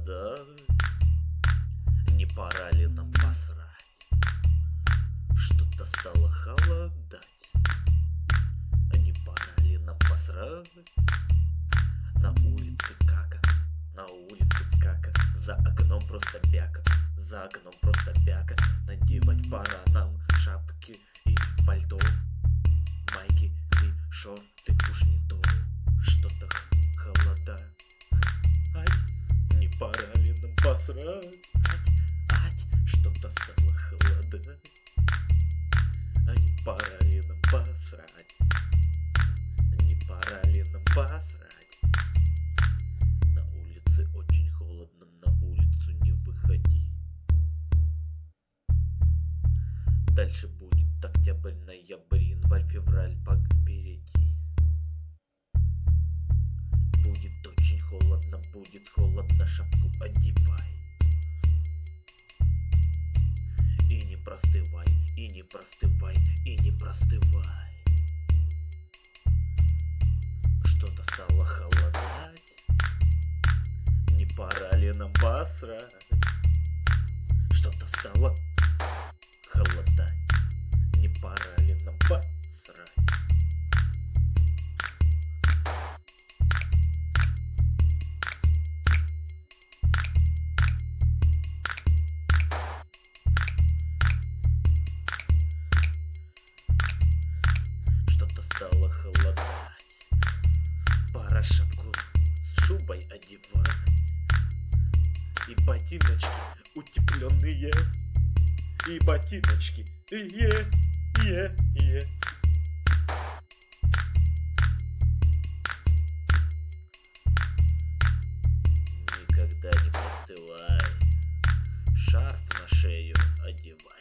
холодать. Не пора ли нам посрать? Что-то стало холодать. Не пора ли нам посрать? На улице кака, на улице кака. За окном просто бяка, за окном просто бяка. Надевать пора нам шапки и пальто, майки и шорты, уж не то. Что-то холодает. Не пора ли нам посрать? Что-то стало холодать. Не пора ли нам посрать? Не пора ли нам посрать? На улице очень холодно, на улицу не выходи. Дальше будет октябрь, ноябрь, январь, февраль, впереди. Будет очень холодно, шапку одевай. И не простывай, и не простывай, и не простывай. Что-то стало холодать. Не пора ли нам посрать? Что-то стало холодать. Не пора ли нам посрать? Что-то стало холодать. Пора шапку с шубой одевать. И ботиночки утепленные. И ботиночки. Никогда не простывай. Шарф на шею одевай.